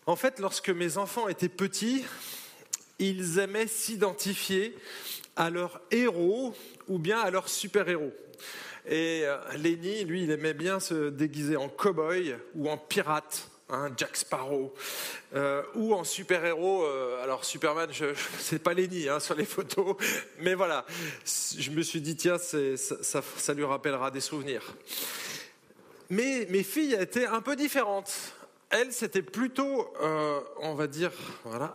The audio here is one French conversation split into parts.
En fait, lorsque mes enfants étaient petits, ils aimaient s'identifier à leur héros ou bien à leur super-héros. Et Lenny, lui, il aimait bien se déguiser en cow-boy ou en pirate, Jack Sparrow, ou en super-héros. Alors Superman, c'est pas Lenny sur les photos, mais voilà, je me suis dit, tiens, ça lui rappellera des souvenirs. Mais mes filles étaient un peu différentes. Elles, c'était plutôt, on va dire, voilà,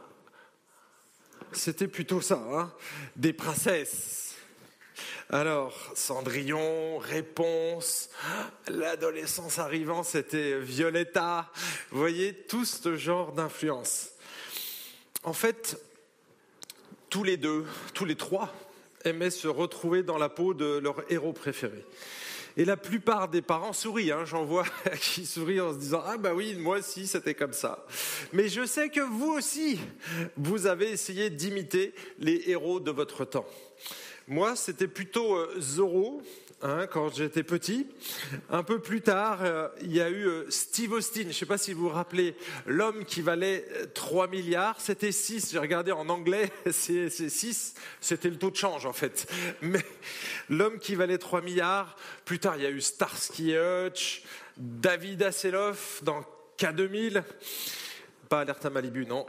c'était plutôt ça, des princesses. Alors, Cendrillon, Réponse, l'adolescence arrivant, c'était Violetta. Vous voyez, tout ce genre d'influence. En fait, tous les trois, aimaient se retrouver dans la peau de leur héros préféré. Et la plupart des parents sourient, j'en vois qui sourient en se disant « Ah bah oui, moi aussi, c'était comme ça ». Mais je sais que vous aussi, vous avez essayé d'imiter les héros de votre temps. Moi, c'était plutôt Zorro, quand j'étais petit. Un peu plus tard, il y a eu Steve Austin. Je ne sais pas si vous vous rappelez, l'homme qui valait 3 milliards. C'était 6, j'ai regardé en anglais, c'est 6. C'était le taux de change, en fait. Mais l'homme qui valait 3 milliards. Plus tard, il y a eu Starsky et Hutch, David Hasselhoff dans K2000. Pas Alerte à Malibu, non.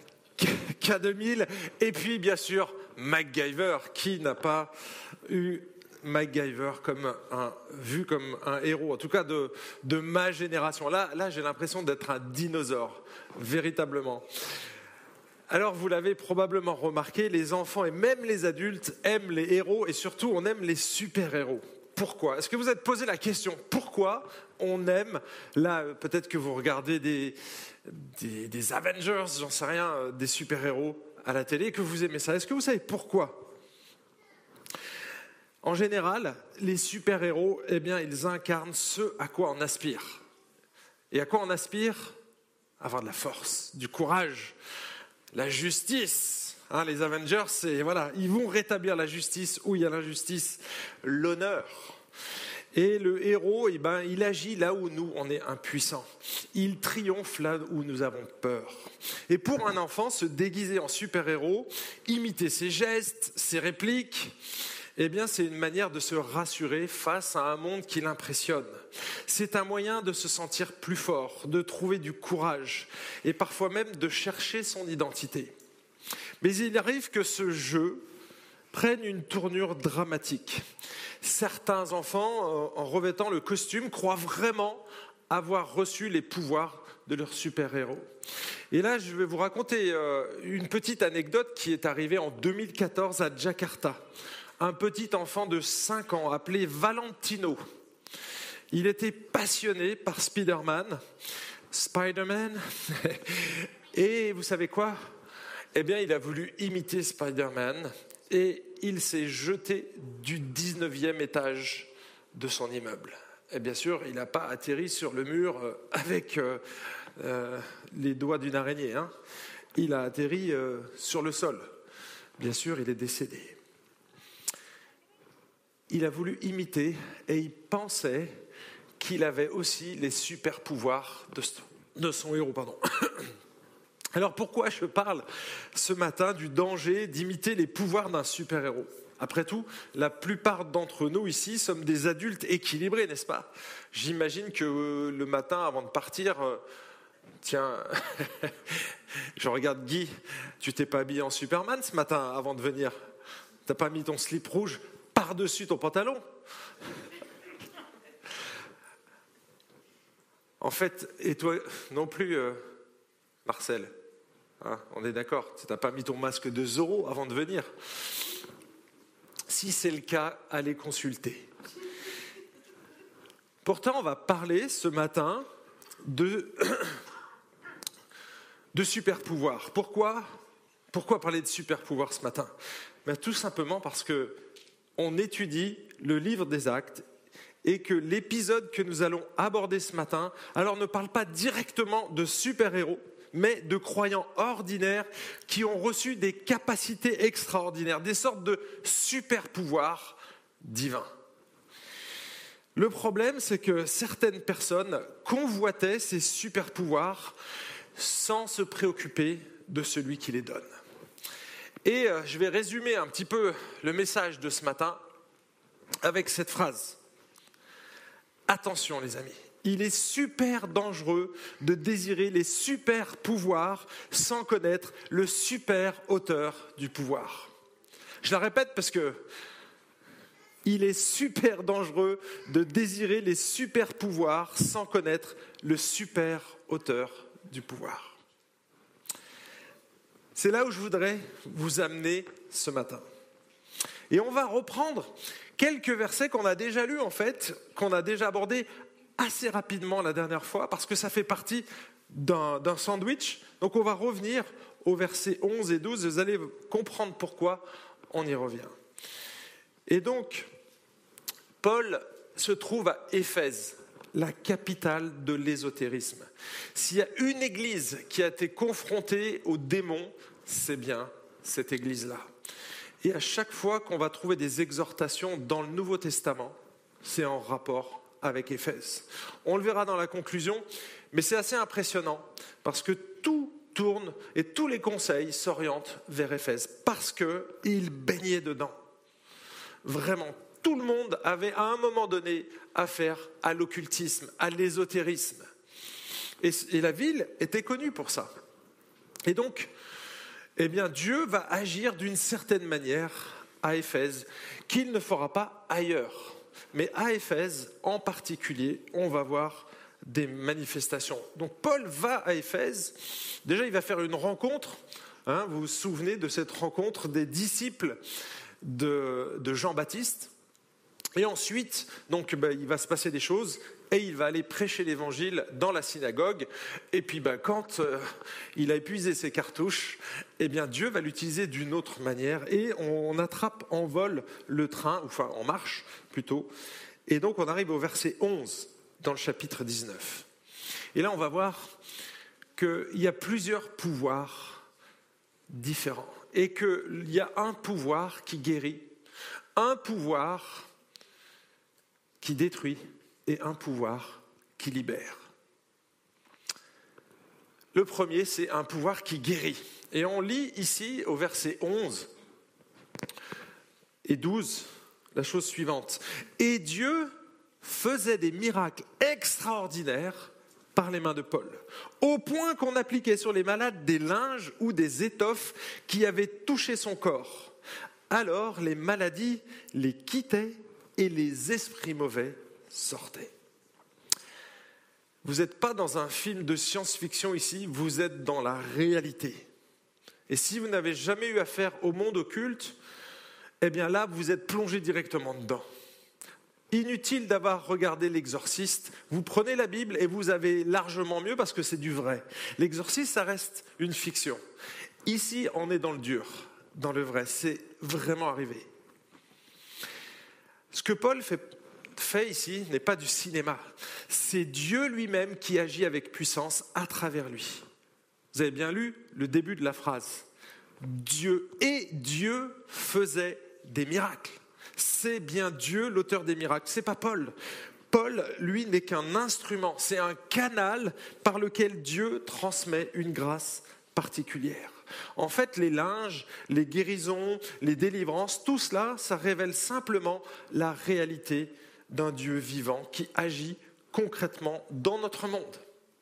K2000. Et puis, bien sûr, MacGyver. Qui n'a pas eu MacGyver vu comme un héros, en tout cas de ma génération. Là, j'ai l'impression d'être un dinosaure, véritablement. Alors, vous l'avez probablement remarqué, les enfants et même les adultes aiment les héros et surtout, on aime les super-héros. Pourquoi ? Est-ce que vous êtes posé la question, pourquoi on aime, là, peut-être que vous regardez des Avengers, j'en sais rien, des super-héros à la télé, et que vous aimez ça. Est-ce que vous savez pourquoi ? En général, les super-héros, ils incarnent ce à quoi on aspire. Et à quoi on aspire ? Avoir de la force, du courage, la justice. Les Avengers, ils vont rétablir la justice où il y a l'injustice, l'honneur. Et le héros, il agit là où nous, on est impuissants. Il triomphe là où nous avons peur. Et pour un enfant, se déguiser en super-héros, imiter ses gestes, ses répliques, c'est une manière de se rassurer face à un monde qui l'impressionne. C'est un moyen de se sentir plus fort, de trouver du courage et parfois même de chercher son identité. Mais il arrive que ce jeu prenne une tournure dramatique. Certains enfants, en revêtant le costume, croient vraiment avoir reçu les pouvoirs de leur super-héros. Et là, je vais vous raconter une petite anecdote qui est arrivée en 2014 à Jakarta. Un petit enfant de 5 ans appelé Valentino. Il était passionné par Spider-Man. Et vous savez quoi ? Il a voulu imiter Spider-Man et il s'est jeté du 19e étage de son immeuble. Et bien sûr, il n'a pas atterri sur le mur avec les doigts d'une araignée. Il a atterri sur le sol. Bien sûr, il est décédé. Il a voulu imiter et il pensait qu'il avait aussi les super pouvoirs de son héros. Alors pourquoi je parle ce matin du danger d'imiter les pouvoirs d'un super-héros ? Après tout, la plupart d'entre nous ici sommes des adultes équilibrés, n'est-ce pas ? J'imagine que le matin, avant de partir, tiens, je regarde Guy, tu t'es pas habillé en Superman ce matin avant de venir ? T'as pas mis ton slip rouge par-dessus ton pantalon ? En fait, et toi non plus, Marcel, on est d'accord, tu n'as pas mis ton masque de Zorro avant de venir. Si c'est le cas, allez consulter. Pourtant, on va parler ce matin de super-pouvoirs. Pourquoi parler de super-pouvoirs ce matin ? Tout simplement parce qu'on étudie le livre des Actes et que l'épisode que nous allons aborder ce matin, alors ne parle pas directement de super-héros, mais de croyants ordinaires qui ont reçu des capacités extraordinaires, des sortes de super-pouvoirs divins. Le problème, c'est que certaines personnes convoitaient ces super-pouvoirs, sans se préoccuper de celui qui les donne. Et je vais résumer un petit peu le message de ce matin avec cette phrase. Attention les amis, il est super dangereux de désirer les super pouvoirs sans connaître le super auteur du pouvoir. Je la répète parce que il est super dangereux de désirer les super pouvoirs sans connaître le super auteur du pouvoir. C'est là où je voudrais vous amener ce matin. Et on va reprendre quelques versets qu'on a déjà lus en fait, qu'on a déjà abordés assez rapidement la dernière fois, parce que ça fait partie d'un sandwich. Donc on va revenir aux versets 11 et 12, vous allez comprendre pourquoi on y revient. Et donc, Paul se trouve à Éphèse, la capitale de l'ésotérisme. S'il y a une église qui a été confrontée aux démons, c'est bien cette église-là. Et à chaque fois qu'on va trouver des exhortations dans le Nouveau Testament, c'est en rapport avec Éphèse. On le verra dans la conclusion, mais c'est assez impressionnant parce que tout tourne et tous les conseils s'orientent vers Éphèse parce qu'il baignait dedans. Vraiment, tout le monde avait à un moment donné affaire à l'occultisme, à l'ésotérisme. Et la ville était connue pour ça. Et donc, eh bien, Dieu va agir d'une certaine manière à Éphèse qu'il ne fera pas ailleurs. Mais à Éphèse, en particulier, on va voir des manifestations. Donc Paul va à Éphèse. Déjà, il va faire une rencontre. Vous vous souvenez de cette rencontre des disciples de Jean-Baptiste. Et ensuite, donc, il va se passer des choses et il va aller prêcher l'évangile dans la synagogue. Et puis, quand il a épuisé ses cartouches, eh bien, Dieu va l'utiliser d'une autre manière. Et on attrape en vol le train, enfin en marche plutôt. Et donc, on arrive au verset 11 dans le chapitre 19. Et là, on va voir qu'il y a plusieurs pouvoirs différents. Et qu'il y a un pouvoir qui guérit, un pouvoir qui détruit et un pouvoir qui libère. Le premier, c'est un pouvoir qui guérit. Et on lit ici au verset 11 et 12 la chose suivante. Et Dieu faisait des miracles extraordinaires par les mains de Paul, au point qu'on appliquait sur les malades des linges ou des étoffes qui avaient touché son corps. Alors les maladies les quittaient et les esprits mauvais sortaient. Vous n'êtes pas dans un film de science-fiction ici, vous êtes dans la réalité. Et si vous n'avez jamais eu affaire au monde occulte, eh bien là, vous êtes plongé directement dedans. Inutile d'avoir regardé l'Exorciste, vous prenez la Bible et vous avez largement mieux parce que c'est du vrai. L'Exorciste, ça reste une fiction. Ici, on est dans le dur, dans le vrai, c'est vraiment arrivé. Ce que Paul fait ici n'est pas du cinéma, c'est Dieu lui-même qui agit avec puissance à travers lui. Vous avez bien lu le début de la phrase. Dieu faisait des miracles. C'est bien Dieu l'auteur des miracles, c'est pas Paul. Paul, lui, n'est qu'un instrument, c'est un canal par lequel Dieu transmet une grâce particulière. En fait, les linges, les guérisons, les délivrances, tout cela, ça révèle simplement la réalité d'un Dieu vivant qui agit concrètement dans notre monde.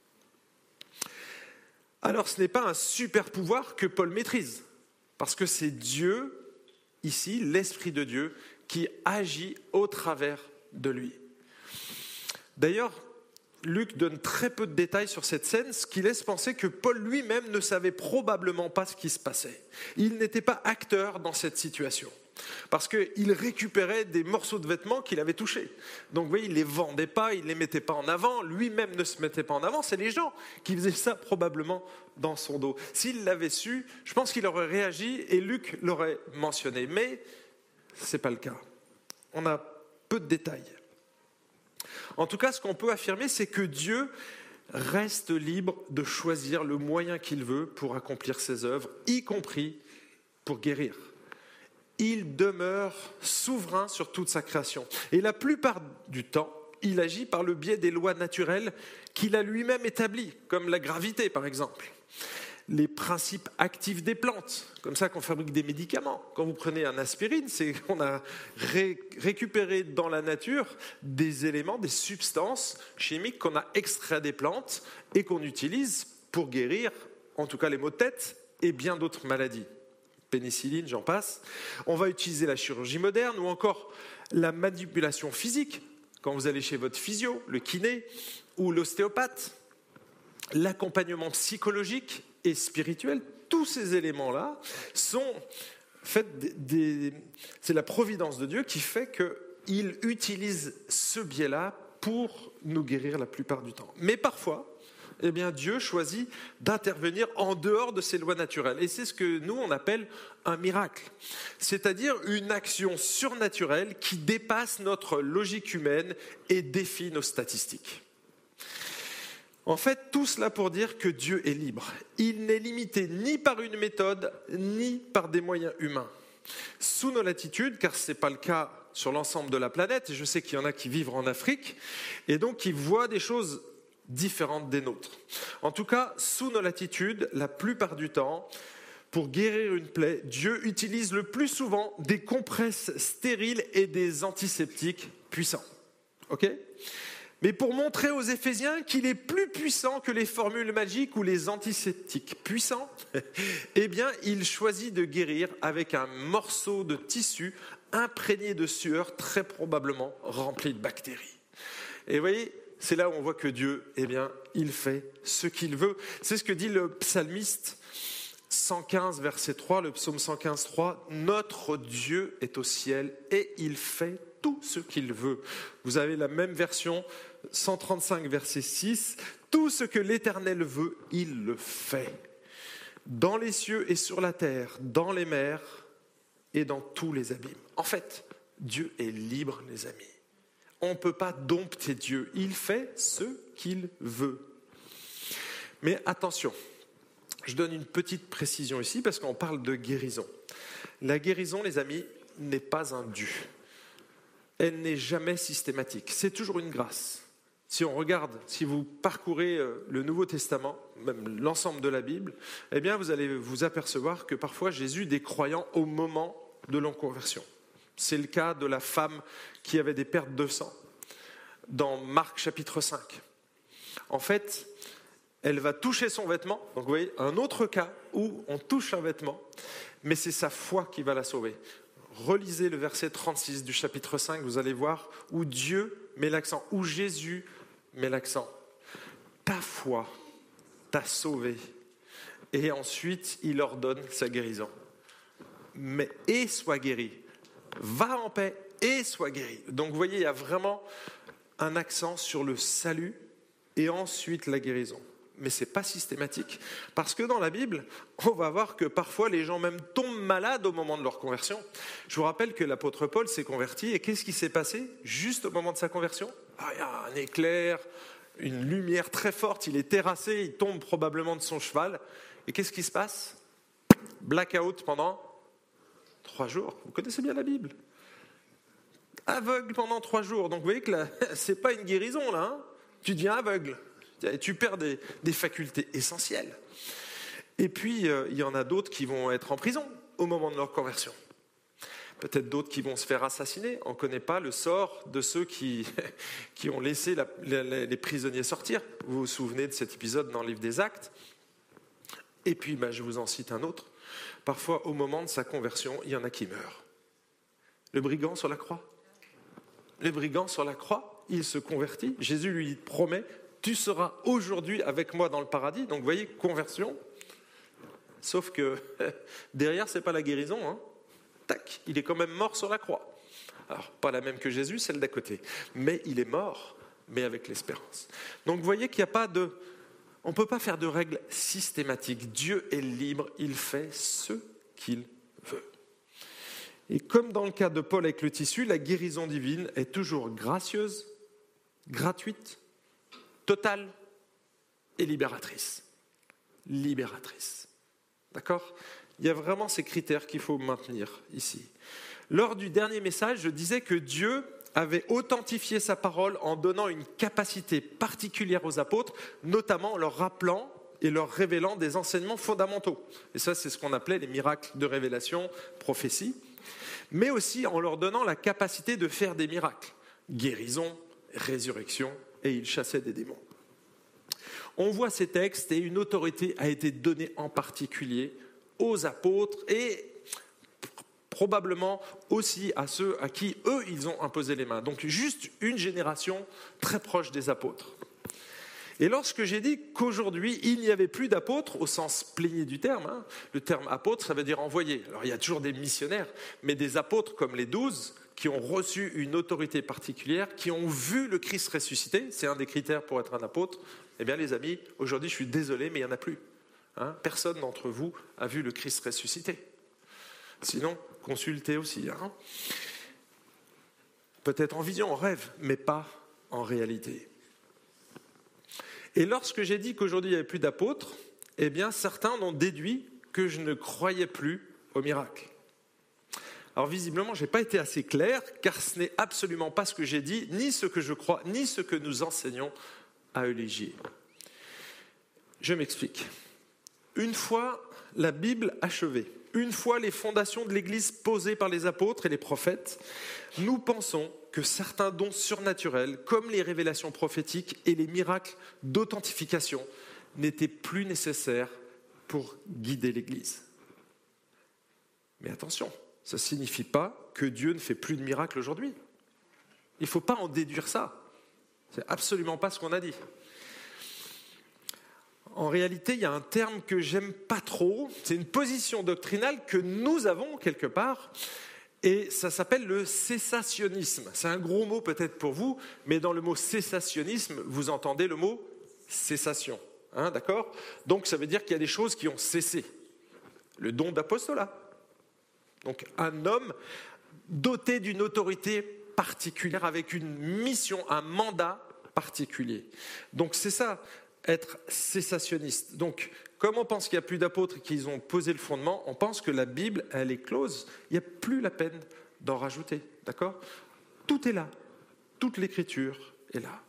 Alors, ce n'est pas un super pouvoir que Paul maîtrise, parce que c'est Dieu, ici, l'Esprit de Dieu, qui agit au travers de lui. D'ailleurs, Luc donne très peu de détails sur cette scène, ce qui laisse penser que Paul lui-même ne savait probablement pas ce qui se passait. Il n'était pas acteur dans cette situation, parce qu'il récupérait des morceaux de vêtements qu'il avait touchés. Donc vous voyez, il ne les vendait pas, il ne les mettait pas en avant, lui-même ne se mettait pas en avant, c'est les gens qui faisaient ça probablement dans son dos. S'il l'avait su, je pense qu'il aurait réagi et Luc l'aurait mentionné, mais ce n'est pas le cas. On a peu de détails. En tout cas, ce qu'on peut affirmer, c'est que Dieu reste libre de choisir le moyen qu'il veut pour accomplir ses œuvres, y compris pour guérir. Il demeure souverain sur toute sa création. Et la plupart du temps, il agit par le biais des lois naturelles qu'il a lui-même établies, comme la gravité par exemple. Les principes actifs des plantes, comme ça qu'on fabrique des médicaments. Quand vous prenez un aspirine, c'est qu'on a récupéré dans la nature des éléments, des substances chimiques qu'on a extraits des plantes et qu'on utilise pour guérir, en tout cas les maux de tête et bien d'autres maladies. Pénicilline, j'en passe. On va utiliser la chirurgie moderne ou encore la manipulation physique, quand vous allez chez votre physio, le kiné ou l'ostéopathe, l'accompagnement psychologique et spirituel, tous ces éléments-là sont faits c'est la providence de Dieu qui fait qu'il utilise ce biais-là pour nous guérir la plupart du temps. Mais parfois, eh bien, Dieu choisit d'intervenir en dehors de ces lois naturelles. Et c'est ce que nous, on appelle un miracle. C'est-à-dire une action surnaturelle qui dépasse notre logique humaine et défie nos statistiques. En fait, tout cela pour dire que Dieu est libre. Il n'est limité ni par une méthode, ni par des moyens humains. Sous nos latitudes, car ce n'est pas le cas sur l'ensemble de la planète, et je sais qu'il y en a qui vivent en Afrique, et donc qui voient des choses différentes des nôtres. En tout cas, sous nos latitudes, la plupart du temps, pour guérir une plaie, Dieu utilise le plus souvent des compresses stériles et des antiseptiques puissants. Ok ? Mais pour montrer aux Éphésiens qu'il est plus puissant que les formules magiques ou les antiseptiques puissants, eh bien, il choisit de guérir avec un morceau de tissu imprégné de sueur, très probablement rempli de bactéries. Et vous voyez, c'est là où on voit que Dieu, eh bien, il fait ce qu'il veut. C'est ce que dit le psalmiste 115, verset 3, le psaume 115, 3. « Notre Dieu est au ciel et il fait tout ce qu'il veut. » Vous avez la même version, 135, verset 6. « Tout ce que l'Éternel veut, il le fait. Dans les cieux et sur la terre, dans les mers et dans tous les abîmes. » En fait, Dieu est libre, les amis. On ne peut pas dompter Dieu. Il fait ce qu'il veut. Mais attention, je donne une petite précision ici parce qu'on parle de guérison. La guérison, les amis, n'est pas un dû. Elle n'est jamais systématique. C'est toujours une grâce. Si on regarde, si vous parcourez le Nouveau Testament, même l'ensemble de la Bible, eh bien vous allez vous apercevoir que parfois Jésus des croyants au moment de leur conversion. C'est le cas de la femme qui avait des pertes de sang dans Marc chapitre 5. En fait, elle va toucher son vêtement. Donc vous voyez, un autre cas où on touche un vêtement, mais c'est sa foi qui va la sauver. Relisez le verset 36 du chapitre 5, vous allez voir où Dieu met l'accent, où Jésus met l'accent. Ta foi t'a sauvé. Et ensuite, il ordonne sa guérison. Mais et sois guéri. Va en paix et sois guéri. Donc vous voyez, il y a vraiment un accent sur le salut et ensuite la guérison. Mais ce n'est pas systématique. Parce que dans la Bible, on va voir que parfois les gens même tombent malades au moment de leur conversion. Je vous rappelle que l'apôtre Paul s'est converti et qu'est-ce qui s'est passé juste au moment de sa conversion ? Il y a un éclair, une lumière très forte, il est terrassé, il tombe probablement de son cheval. Et qu'est-ce qui se passe ? Blackout pendant 3 jours. Vous connaissez bien la Bible. Aveugle pendant 3 jours. Donc vous voyez que ce n'est pas une guérison là. Hein, tu deviens aveugle. Et tu perds des facultés essentielles. Et puis, il y en a d'autres qui vont être en prison au moment de leur conversion. Peut-être d'autres qui vont se faire assassiner. On ne connaît pas le sort de ceux qui ont laissé les prisonniers sortir. Vous vous souvenez de cet épisode dans le livre des Actes. Et puis, je vous en cite un autre. Parfois, au moment de sa conversion, il y en a qui meurent. Le brigand sur la croix. Le brigand sur la croix, il se convertit. Jésus lui promet... Tu seras aujourd'hui avec moi dans le paradis. Donc, vous voyez, conversion. Sauf que derrière, ce n'est pas la guérison. Hein. Tac, il est quand même mort sur la croix. Alors, pas la même que Jésus, celle d'à côté. Mais il est mort, mais avec l'espérance. Donc, vous voyez qu'il n'y a pas de... On ne peut pas faire de règles systématiques. Dieu est libre, il fait ce qu'il veut. Et comme dans le cas de Paul avec le tissu, la guérison divine est toujours gracieuse, gratuite, totale et libératrice. Libératrice. D'accord ? Il y a vraiment ces critères qu'il faut maintenir ici. Lors du dernier message, je disais que Dieu avait authentifié sa parole en donnant une capacité particulière aux apôtres, notamment en leur rappelant et leur révélant des enseignements fondamentaux. Et ça, c'est ce qu'on appelait les miracles de révélation, prophétie, mais aussi en leur donnant la capacité de faire des miracles, guérison, résurrection, et ils chassaient des démons. On voit ces textes et une autorité a été donnée en particulier aux apôtres et probablement aussi à ceux à qui, eux, ils ont imposé les mains. Donc juste une génération très proche des apôtres. Et lorsque j'ai dit qu'aujourd'hui, il n'y avait plus d'apôtres, au sens plénier du terme, le terme apôtre, ça veut dire envoyé. Alors il y a toujours des missionnaires, mais des apôtres comme les 12, qui ont reçu une autorité particulière, qui ont vu le Christ ressuscité, c'est un des critères pour être un apôtre. Eh bien les amis, aujourd'hui je suis désolé, mais il n'y en a plus. Personne d'entre vous a vu le Christ ressuscité. Sinon, consultez aussi. Peut-être en vision, en rêve, mais pas en réalité. Et lorsque j'ai dit qu'aujourd'hui il n'y avait plus d'apôtres, eh bien certains ont déduit que je ne croyais plus aux miracles. Alors visiblement, je n'ai pas été assez clair, car ce n'est absolument pas ce que j'ai dit, ni ce que je crois, ni ce que nous enseignons à Eulégier. Je m'explique. Une fois la Bible achevée, une fois les fondations de l'Église posées par les apôtres et les prophètes, nous pensons que certains dons surnaturels, comme les révélations prophétiques et les miracles d'authentification, n'étaient plus nécessaires pour guider l'Église. Mais attention, ça ne signifie pas que Dieu ne fait plus de miracles aujourd'hui. Il ne faut pas en déduire ça. Ce n'est absolument pas ce qu'on a dit. En réalité, il y a un terme que j'aime pas trop, c'est une position doctrinale que nous avons quelque part, et ça s'appelle le cessationnisme. C'est un gros mot peut-être pour vous, mais dans le mot cessationnisme, vous entendez le mot cessation. D'accord ? Donc ça veut dire qu'il y a des choses qui ont cessé. Le don d'apostolat. Donc un homme doté d'une autorité particulière, avec une mission, un mandat particulier. Donc c'est ça, être cessationniste. Donc, comme on pense qu'il n'y a plus d'apôtres et qu'ils ont posé le fondement, on pense que la Bible, elle est close. Il n'y a plus la peine d'en rajouter. D'accord ? Tout est là. Toute l'Écriture est là.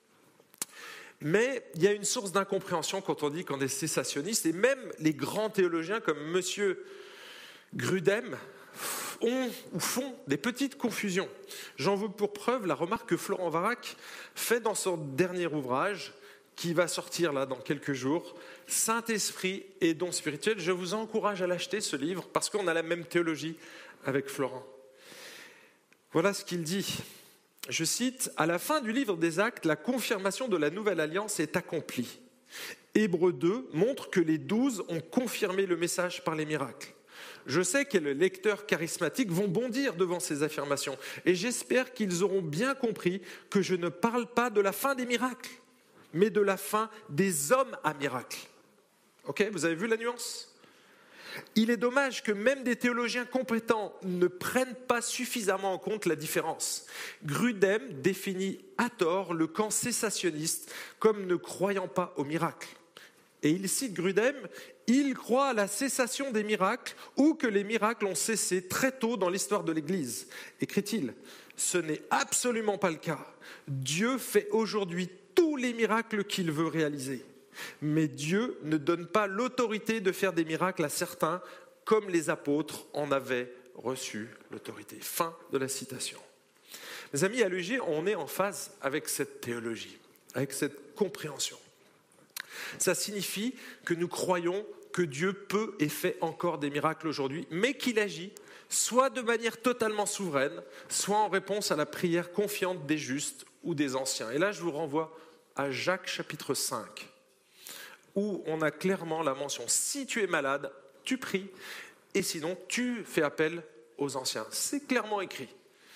Mais il y a une source d'incompréhension quand on dit qu'on est cessationniste, et même les grands théologiens comme M. Grudem ont ou font des petites confusions. J'en veux pour preuve la remarque que Florent Varac fait dans son dernier ouvrage, qui va sortir là dans quelques jours, Saint-Esprit et dons spirituels. Je vous encourage à l'acheter, ce livre, parce qu'on a la même théologie avec Florent. Voilà ce qu'il dit. Je cite, « À la fin du livre des Actes, la confirmation de la nouvelle alliance est accomplie. Hébreux 2 montre que les 12 ont confirmé le message par les miracles. Je sais que les lecteurs charismatiques vont bondir devant ces affirmations, et j'espère qu'ils auront bien compris que je ne parle pas de la fin des miracles, mais de la fin des hommes à miracles. » Ok, vous avez vu la nuance ? Il est dommage que même des théologiens compétents ne prennent pas suffisamment en compte la différence. Grudem définit à tort le camp cessationniste comme ne croyant pas aux miracles. Et il cite Grudem, « Il croit à la cessation des miracles ou que les miracles ont cessé très tôt dans l'histoire de l'Église. » Écrit-il, « Ce n'est absolument pas le cas. Dieu fait aujourd'hui tous les miracles qu'il veut réaliser. Mais Dieu ne donne pas l'autorité de faire des miracles à certains, comme les apôtres en avaient reçu l'autorité. » Fin de la citation. Mes amis, à l'EG, on est en phase avec cette théologie, avec cette compréhension. Ça signifie que nous croyons que Dieu peut et fait encore des miracles aujourd'hui, mais qu'il agit soit de manière totalement souveraine, soit en réponse à la prière confiante des justes ou des anciens. Et là, je vous renvoie à Jacques chapitre 5, où on a clairement la mention « Si tu es malade, tu pries, et sinon tu fais appel aux anciens ». C'est clairement écrit.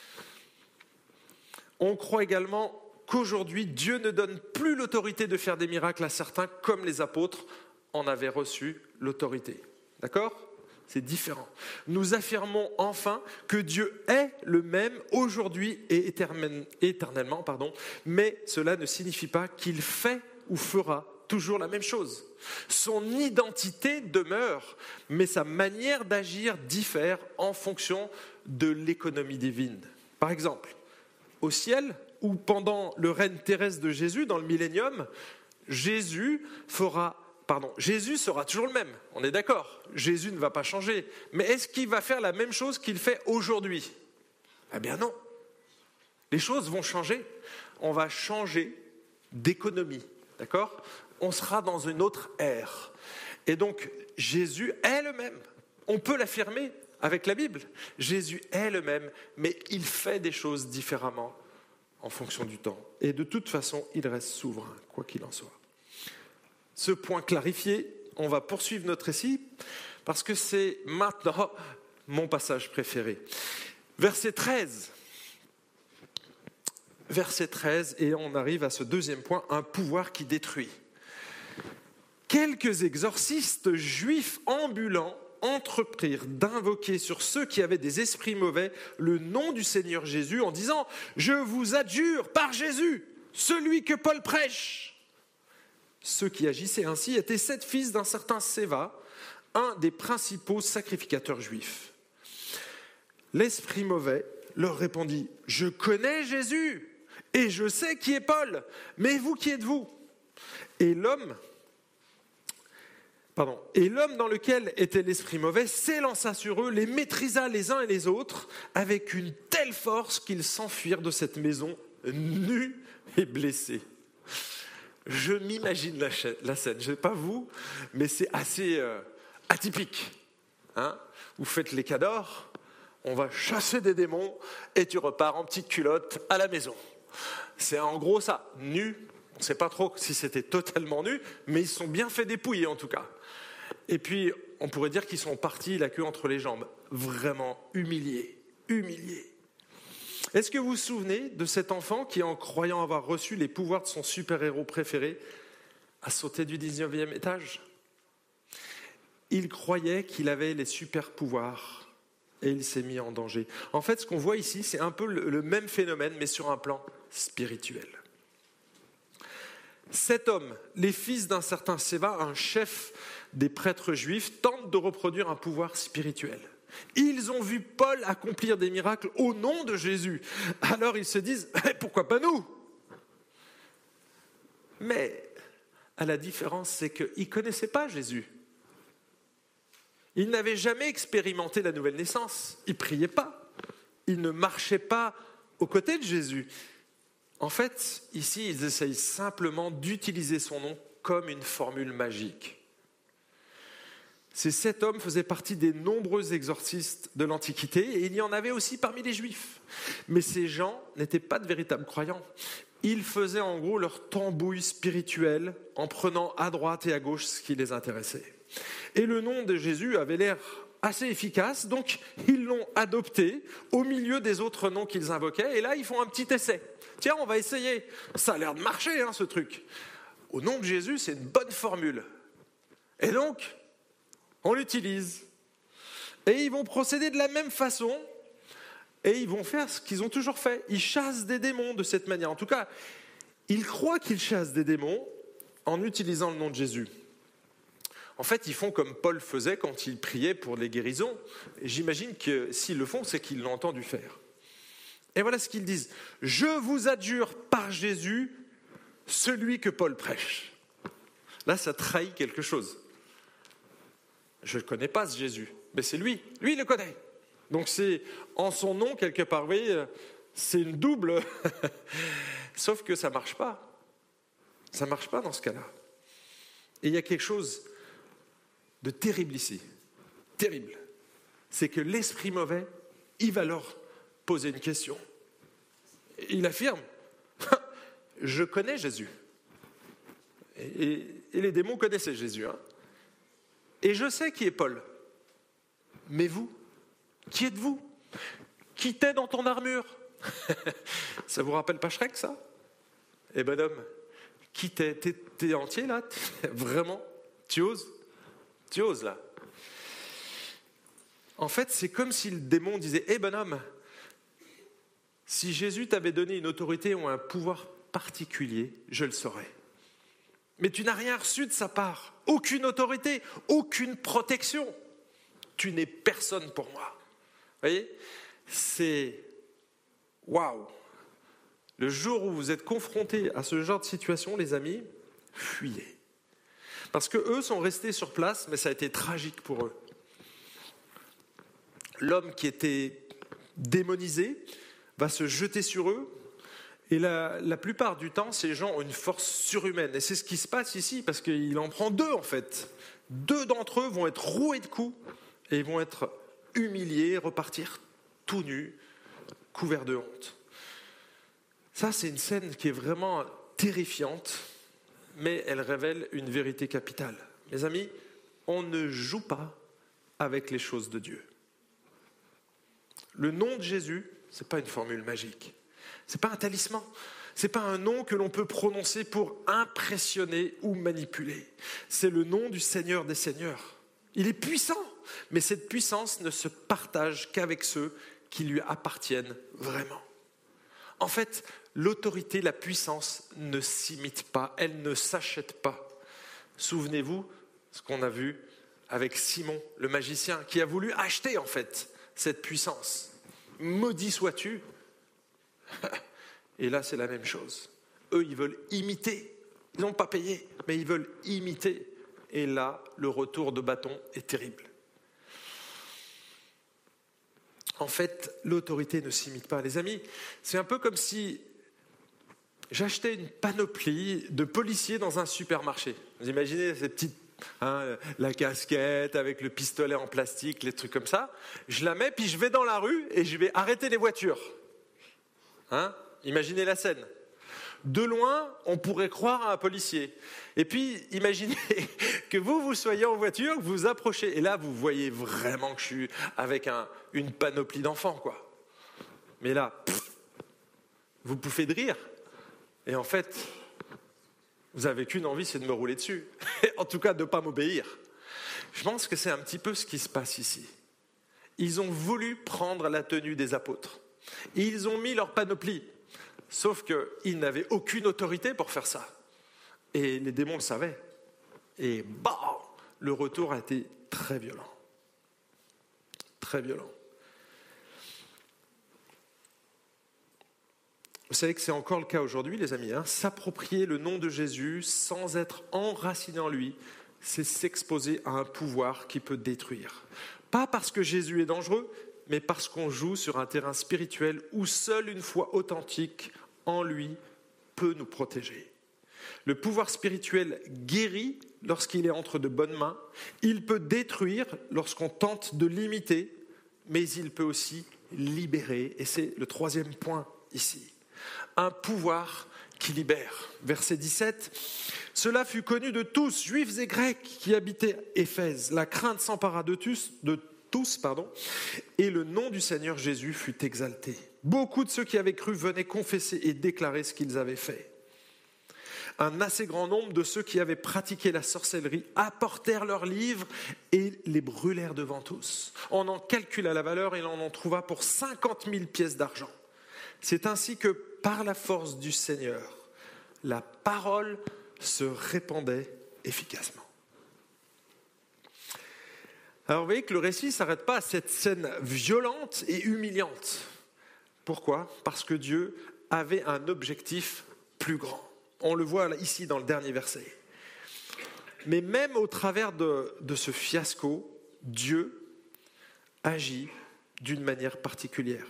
On croit également qu'aujourd'hui, Dieu ne donne plus l'autorité de faire des miracles à certains, comme les apôtres en avaient reçu l'autorité. D'accord ? C'est différent. Nous affirmons enfin que Dieu est le même aujourd'hui et éternellement, mais cela ne signifie pas qu'il fait ou fera toujours la même chose. Son identité demeure, mais sa manière d'agir diffère en fonction de l'économie divine. Par exemple, au ciel, ou pendant le règne terrestre de Jésus, dans le millénium, Jésus sera toujours le même, on est d'accord. Jésus ne va pas changer. Mais est-ce qu'il va faire la même chose qu'il fait aujourd'hui ? Eh bien non. Les choses vont changer. On va changer d'économie, d'accord ? On sera dans une autre ère. Et donc, Jésus est le même. On peut l'affirmer avec la Bible. Jésus est le même, mais il fait des choses différemment en fonction du temps. Et de toute façon, il reste souverain, quoi qu'il en soit. Ce point clarifié, on va poursuivre notre récit, parce que c'est maintenant mon passage préféré. Verset 13. Verset 13, et on arrive à ce deuxième point, un pouvoir qui détruit. Quelques exorcistes juifs ambulants entreprirent d'invoquer sur ceux qui avaient des esprits mauvais le nom du Seigneur Jésus en disant « Je vous adjure par Jésus, celui que Paul prêche !» Ceux qui agissaient ainsi étaient 7 fils d'un certain Séva, un des principaux sacrificateurs juifs. L'esprit mauvais leur répondit « Je connais Jésus et je sais qui est Paul, mais vous qui êtes-vous » Et l'homme dans lequel était l'esprit mauvais s'élança sur eux, les maîtrisa les uns et les autres avec une telle force qu'ils s'enfuirent de cette maison nus et blessés. Je m'imagine la scène, je ne sais pas vous, mais c'est assez atypique. Hein ? Vous faites les cadors, on va chasser des démons et tu repars en petite culotte à la maison. C'est en gros ça, nus. On ne sait pas trop si c'était totalement nus, mais ils se sont bien fait dépouiller en tout cas. Et puis, on pourrait dire qu'ils sont partis la queue entre les jambes, vraiment humiliés. Est-ce que vous vous souvenez de cet enfant qui, en croyant avoir reçu les pouvoirs de son super-héros préféré, a sauté du 19e étage ? Il croyait qu'il avait les super-pouvoirs et il s'est mis en danger. En fait, ce qu'on voit ici, c'est un peu le même phénomène, mais sur un plan spirituel. Cet homme, les fils d'un certain Séva, un chef des prêtres juifs, tentent de reproduire un pouvoir spirituel. Ils ont vu Paul accomplir des miracles au nom de Jésus. Alors ils se disent « Pourquoi pas nous ?» Mais à la différence, c'est qu'ils ne connaissaient pas Jésus. Ils n'avaient jamais expérimenté la nouvelle naissance. Ils ne priaient pas. Ils ne marchaient pas aux côtés de Jésus. En fait, ici, ils essayent simplement d'utiliser son nom comme une formule magique. Ces 7 hommes faisaient partie des nombreux exorcistes de l'Antiquité et il y en avait aussi parmi les Juifs. Mais ces gens n'étaient pas de véritables croyants. Ils faisaient en gros leur tambouille spirituelle en prenant à droite et à gauche ce qui les intéressait. Et le nom de Jésus avait l'air assez efficace, donc ils l'ont adopté au milieu des autres noms qu'ils invoquaient. Et là, ils font un petit essai. Tiens, on va essayer. Ça a l'air de marcher, ce truc. Au nom de Jésus, c'est une bonne formule. Et donc, on l'utilise. Et ils vont procéder de la même façon. Et ils vont faire ce qu'ils ont toujours fait. Ils chassent des démons de cette manière. En tout cas, ils croient qu'ils chassent des démons en utilisant le nom de Jésus. En fait, ils font comme Paul faisait quand il priait pour les guérisons. Et j'imagine que s'ils le font, c'est qu'ils l'ont entendu faire. Et voilà ce qu'ils disent. « Je vous adjure par Jésus, celui que Paul prêche. » Là, ça trahit quelque chose. Je ne connais pas ce Jésus, mais c'est lui. Lui, il le connaît. Donc c'est en son nom, quelque part. Vous voyez, c'est une double. Sauf que ça ne marche pas. Ça ne marche pas dans ce cas-là. Et il y a quelque chose de terrible ici. Terrible. C'est que l'esprit mauvais, il va leur poser une question. Il affirme, je connais Jésus. Et les démons connaissaient Jésus. Et je sais qui est Paul. Mais vous, qui êtes-vous ? Qui t'es dans ton armure ? Ça vous rappelle pas Shrek, ça ? Eh ben homme, qui t'es ? T'es entier là ? Vraiment ? Tu oses ? Tu oses là ? En fait, c'est comme si le démon disait « Eh bonhomme, si Jésus t'avait donné une autorité ou un pouvoir particulier, je le saurais. Mais tu n'as rien reçu de sa part, aucune autorité, aucune protection. Tu n'es personne pour moi. » Vous voyez ? C'est waouh. Le jour où vous êtes confrontés à ce genre de situation, les amis, fuyez. Parce qu'eux sont restés sur place, mais ça a été tragique pour eux. L'homme qui était démonisé va se jeter sur eux, et la plupart du temps, ces gens ont une force surhumaine. Et c'est ce qui se passe ici, parce qu'il en prend 2 en fait. 2 d'entre eux vont être roués de coups, et ils vont être humiliés, repartir tout nus, couverts de honte. Ça, c'est une scène qui est vraiment terrifiante, mais elle révèle une vérité capitale. Mes amis, on ne joue pas avec les choses de Dieu. Le nom de Jésus, ce n'est pas une formule magique. Ce n'est pas un talisman. Ce n'est pas un nom que l'on peut prononcer pour impressionner ou manipuler. C'est le nom du Seigneur des Seigneurs. Il est puissant, mais cette puissance ne se partage qu'avec ceux qui lui appartiennent vraiment. En fait, l'autorité, la puissance ne s'imite pas, elle ne s'achète pas. Souvenez-vous ce qu'on a vu avec Simon, le magicien, qui a voulu acheter en fait cette puissance. Maudit sois-tu. Et là, c'est la même chose. Eux, ils veulent imiter. Ils n'ont pas payé, mais ils veulent imiter. Et là, le retour de bâton est terrible. En fait, l'autorité ne s'imite pas. Les amis, c'est un peu comme si j'achetais une panoplie de policiers dans un supermarché. Vous imaginez ces petites, la casquette avec le pistolet en plastique, les trucs comme ça. Je la mets, puis je vais dans la rue et je vais arrêter les voitures. Imaginez la scène. De loin, on pourrait croire à un policier. Et puis, imaginez que vous soyez en voiture, que vous vous approchez. Et là, vous voyez vraiment que je suis avec une panoplie d'enfants, quoi. Mais là, vous pouffez de rire. Et en fait, vous n'avez qu'une envie, c'est de me rouler dessus. En tout cas, de ne pas m'obéir. Je pense que c'est un petit peu ce qui se passe ici. Ils ont voulu prendre la tenue des apôtres. Et ils ont mis leur panoplie. Sauf qu'ils n'avaient aucune autorité pour faire ça. Et les démons le savaient. Et le retour a été très violent. Très violent. Vous savez que c'est encore le cas aujourd'hui, les amis. S'approprier le nom de Jésus sans être enraciné en lui, c'est s'exposer à un pouvoir qui peut détruire. Pas parce que Jésus est dangereux, mais parce qu'on joue sur un terrain spirituel où seule une foi authentique en lui peut nous protéger. Le pouvoir spirituel guérit lorsqu'il est entre de bonnes mains, il peut détruire lorsqu'on tente de l'imiter, mais il peut aussi libérer, et c'est le 3e point ici. Un pouvoir qui libère. Verset 17, « Cela fut connu de tous, juifs et grecs qui habitaient Éphèse. La crainte s'empara de tous, et le nom du Seigneur Jésus fut exalté. Beaucoup de ceux qui avaient cru venaient confesser et déclarer ce qu'ils avaient fait. Un assez grand nombre de ceux qui avaient pratiqué la sorcellerie apportèrent leurs livres et les brûlèrent devant tous. On en calcula la valeur et l'on en trouva pour 50 000 pièces d'argent. C'est ainsi que, par la force du Seigneur, la parole se répandait efficacement. » Alors vous voyez que le récit ne s'arrête pas à cette scène violente et humiliante. Pourquoi ? Parce que Dieu avait un objectif plus grand. On le voit ici dans le dernier verset. Mais même au travers de ce fiasco, Dieu agit d'une manière particulière.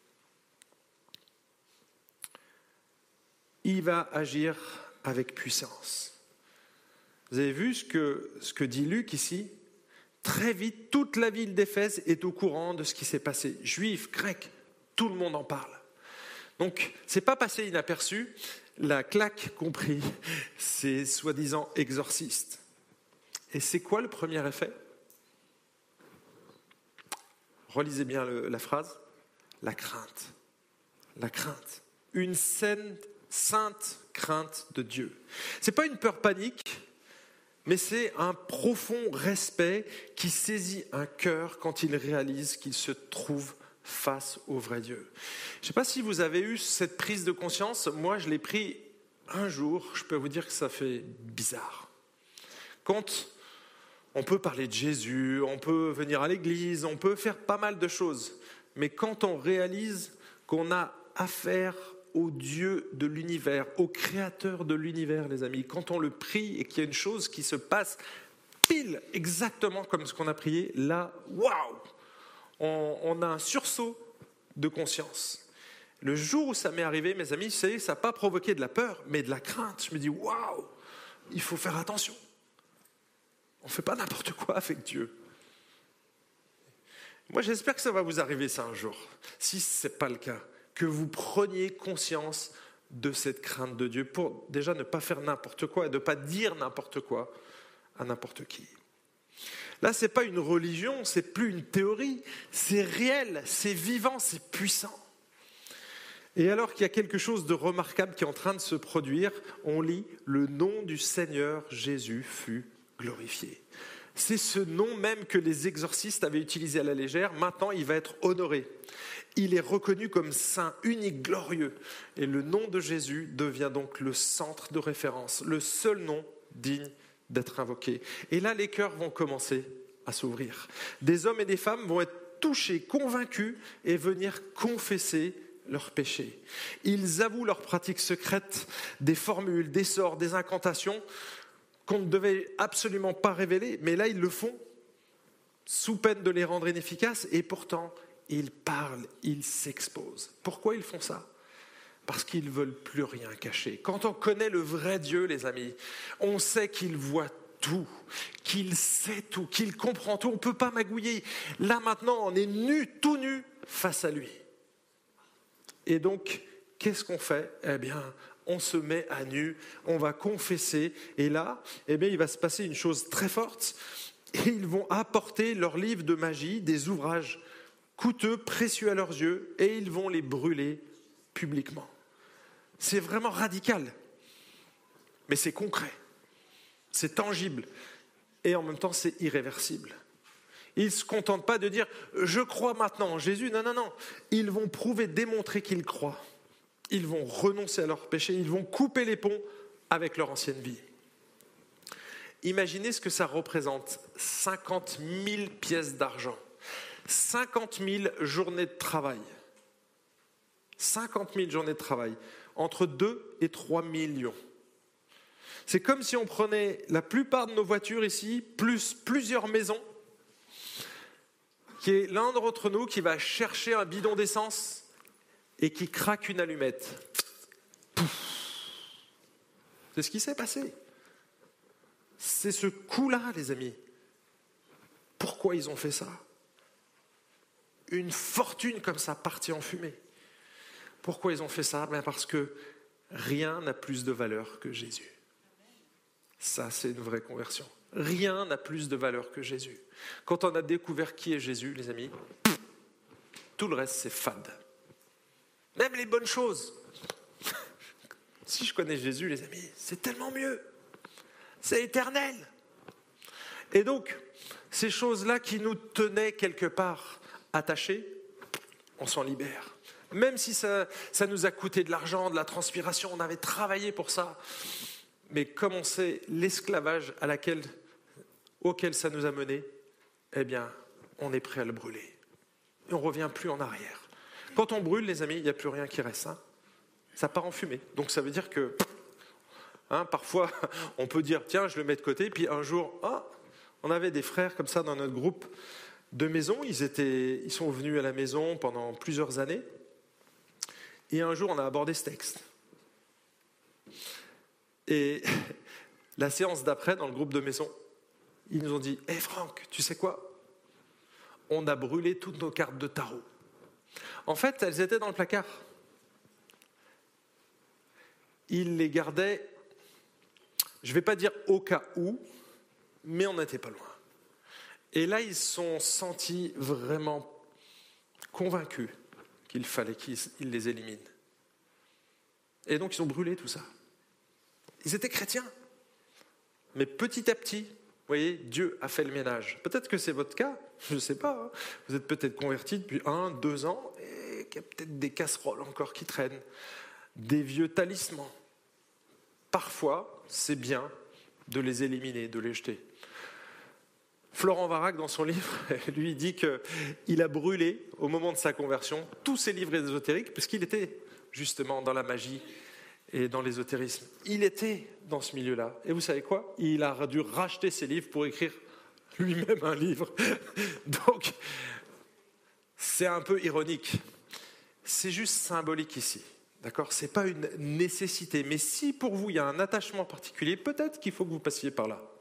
Il va agir avec puissance. Vous avez vu ce que dit Luc ici ? Très vite, toute la ville d'Éphèse est au courant de ce qui s'est passé. Juifs, Grecs, tout le monde en parle. Donc, ce n'est pas passé inaperçu. La claque compris, ces soi-disant exorcistes. Et c'est quoi le premier effet ? Relisez bien la phrase. La crainte. La crainte. Une sainte crainte de Dieu. Ce n'est pas une peur panique, mais c'est un profond respect qui saisit un cœur quand il réalise qu'il se trouve face au vrai Dieu. Je ne sais pas si vous avez eu cette prise de conscience. Moi, je l'ai pris un jour. Je peux vous dire que ça fait bizarre. Quand on peut parler de Jésus, on peut venir à l'église, on peut faire pas mal de choses. Mais quand on réalise qu'on a affaire au Dieu de l'univers, au créateur de l'univers, les amis. Quand on le prie et qu'il y a une chose qui se passe pile exactement comme ce qu'on a prié, là, waouh, on a un sursaut de conscience. Le jour où ça m'est arrivé, mes amis, ça n'a pas provoqué de la peur, mais de la crainte. Je me dis, waouh, il faut faire attention. On ne fait pas n'importe quoi avec Dieu. Moi, j'espère que ça va vous arriver ça un jour. Si ce n'est pas le cas, que vous preniez conscience de cette crainte de Dieu pour déjà ne pas faire n'importe quoi et de ne pas dire n'importe quoi à n'importe qui. Là, ce n'est pas une religion, ce n'est plus une théorie, c'est réel, c'est vivant, c'est puissant. Et alors qu'il y a quelque chose de remarquable qui est en train de se produire, on lit « Le nom du Seigneur Jésus fut glorifié ». C'est ce nom même que les exorcistes avaient utilisé à la légère. Maintenant, il va être honoré. Il est reconnu comme saint, unique, glorieux. Et le nom de Jésus devient donc le centre de référence, le seul nom digne d'être invoqué. Et là, les cœurs vont commencer à s'ouvrir. Des hommes et des femmes vont être touchés, convaincus et venir confesser leurs péchés. Ils avouent leurs pratiques secrètes, des formules, des sorts, des incantations qu'on ne devait absolument pas révéler, mais là ils le font, sous peine de les rendre inefficaces, et pourtant ils parlent, ils s'exposent. Pourquoi ils font ça ? Parce qu'ils ne veulent plus rien cacher. Quand on connaît le vrai Dieu, les amis, on sait qu'il voit tout, qu'il sait tout, qu'il comprend tout, on ne peut pas magouiller. Là maintenant, on est nu, tout nu, face à lui. Et donc, qu'est-ce qu'on fait ? Eh bien, on se met à nu, on va confesser, et là, eh bien, il va se passer une chose très forte, et ils vont apporter leurs livres de magie, des ouvrages coûteux, précieux à leurs yeux, et ils vont les brûler publiquement. C'est vraiment radical, mais c'est concret, c'est tangible, et en même temps, c'est irréversible. Ils ne se contentent pas de dire « je crois maintenant en Jésus ». Non, non, non. Ils vont prouver, démontrer qu'ils croient. Ils vont renoncer à leurs péchés. Ils vont couper les ponts avec leur ancienne vie. Imaginez ce que ça représente. 50 000 pièces d'argent. 50 000 journées de travail. 50 000 journées de travail. Entre 2 et 3 millions. C'est comme si on prenait la plupart de nos voitures ici, plus plusieurs maisons, qui est l'un d'entre nous qui va chercher un bidon d'essence et qui craque une allumette. C'est ce qui s'est passé. C'est ce coup-là, les amis. Pourquoi ils ont fait ça ? Une fortune comme ça partie en fumée. Pourquoi ils ont fait ça ? Parce que rien n'a plus de valeur que Jésus. Ça, c'est une vraie conversion. Rien n'a plus de valeur que Jésus. Quand on a découvert qui est Jésus, les amis, tout le reste, c'est fade. Même les bonnes choses. Si je connais Jésus, les amis, c'est tellement mieux. C'est éternel. Et donc, ces choses-là qui nous tenaient quelque part attachés, on s'en libère. Même si ça nous a coûté de l'argent, de la transpiration, on avait travaillé pour ça. Mais comme on sait l'esclavage auquel ça nous a menés, eh bien, on est prêt à le brûler. Et on ne revient plus en arrière. Quand on brûle, les amis, il n'y a plus rien qui reste. Ça part en fumée. Donc ça veut dire que, parfois, on peut dire, tiens, je le mets de côté, puis un jour, on avait des frères comme ça dans notre groupe de maison. Ils sont venus à la maison pendant plusieurs années. Et un jour, on a abordé ce texte. Et la séance d'après, dans le groupe de maison, ils nous ont dit « Hé Franck, tu sais quoi ? On a brûlé toutes nos cartes de tarot. » En fait, elles étaient dans le placard. Ils les gardaient, je ne vais pas dire au cas où, mais on n'était pas loin. Et là, ils se sont sentis vraiment convaincus qu'il fallait qu'ils les éliminent. Et donc, ils ont brûlé tout ça. Ils étaient chrétiens. Mais petit à petit, vous voyez, Dieu a fait le ménage. Peut-être que c'est votre cas, je ne sais pas. Vous êtes peut-être convertis depuis 1, 2 ans et qu'il y a peut-être des casseroles encore qui traînent, des vieux talismans. Parfois, c'est bien de les éliminer, de les jeter. Florent Varac, dans son livre, lui dit qu'il a brûlé, au moment de sa conversion, tous ses livres ésotériques, parce qu'il était justement dans la magie et dans l'ésotérisme. Il était dans ce milieu-là. Et vous savez quoi? Il a dû racheter ses livres pour écrire lui-même un livre. Donc, c'est un peu ironique. C'est juste symbolique ici. D'accord? Ce n'est pas une nécessité. Mais si pour vous, il y a un attachement particulier, peut-être qu'il faut que vous passiez par là.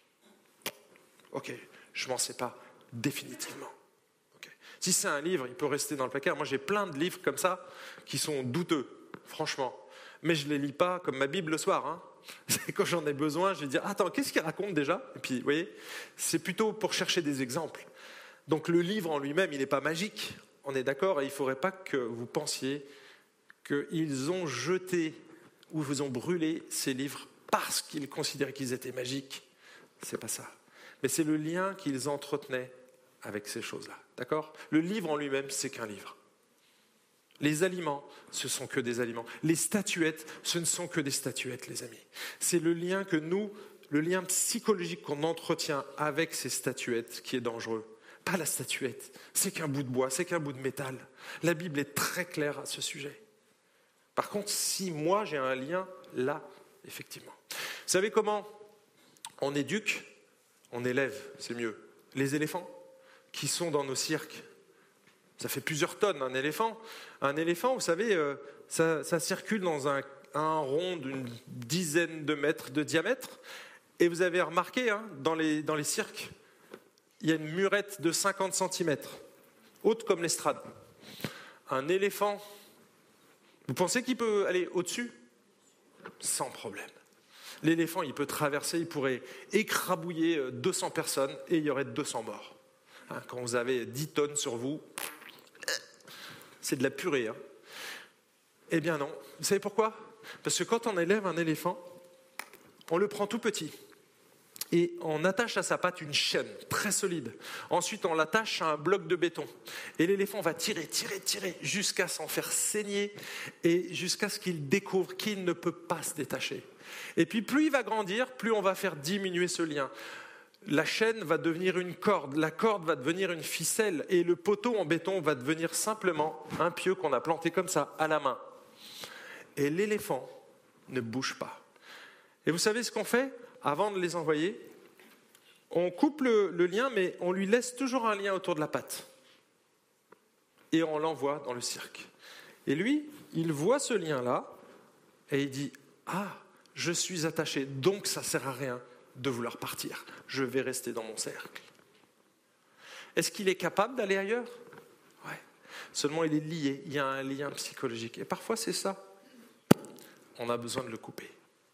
Ok, je ne m'en sais pas définitivement. Okay. Si c'est un livre, il peut rester dans le placard. Moi, j'ai plein de livres comme ça qui sont douteux, franchement. Mais je ne les lis pas comme ma Bible le soir. Hein. Quand j'en ai besoin, je vais dire « Attends, qu'est-ce qu'il raconte déjà ?» Et puis, vous voyez, c'est plutôt pour chercher des exemples. Donc le livre en lui-même, il n'est pas magique, on est d'accord, et il ne faudrait pas que vous pensiez qu'ils ont jeté ou vous ont brûlé ces livres parce qu'ils considéraient qu'ils étaient magiques. Ce n'est pas ça. Mais c'est le lien qu'ils entretenaient avec ces choses-là. D'accord ? Le livre en lui-même, c'est qu'un livre. Les aliments, ce sont que des aliments. Les statuettes, ce ne sont que des statuettes, les amis. C'est le lien que nous, le lien psychologique qu'on entretient avec ces statuettes qui est dangereux. Pas la statuette, c'est qu'un bout de bois, c'est qu'un bout de métal. La Bible est très claire à ce sujet. Par contre, si moi j'ai un lien, là, effectivement. Vous savez comment on éduque, on élève, c'est mieux, les éléphants qui sont dans nos cirques. Ça fait plusieurs tonnes, un éléphant. Un éléphant, vous savez, ça circule dans un rond d'une dizaine de mètres de diamètre. Et vous avez remarqué, hein, dans les cirques, il y a une murette de 50 cm, haute comme l'estrade. Un éléphant, vous pensez qu'il peut aller au-dessus? Sans problème. L'éléphant, il peut traverser, il pourrait écrabouiller 200 personnes et il y aurait 200 morts. Hein, quand vous avez 10 tonnes sur vous, c'est de la purée. Hein. Eh bien non. Vous savez pourquoi? Parce que quand on élève un éléphant, on le prend tout petit. Et on attache à sa patte une chaîne très solide. Ensuite, on l'attache à un bloc de béton. Et l'éléphant va tirer jusqu'à s'en faire saigner et jusqu'à ce qu'il découvre qu'il ne peut pas se détacher. Et puis, plus il va grandir, plus on va faire diminuer ce lien. La chaîne va devenir une corde, la corde va devenir une ficelle et le poteau en béton va devenir simplement un pieu qu'on a planté comme ça, à la main. Et l'éléphant ne bouge pas. Et vous savez ce qu'on fait ? Avant de les envoyer, on coupe le lien, mais on lui laisse toujours un lien autour de la patte. Et on l'envoie dans le cirque. Et lui, il voit ce lien-là, et il dit « Ah, je suis attaché, donc ça ne sert à rien de vouloir partir. Je vais rester dans mon cercle. » Est-ce qu'il est capable d'aller ailleurs ? Ouais. Seulement, il est lié, il y a un lien psychologique. Et parfois, c'est ça. On a besoin de le couper.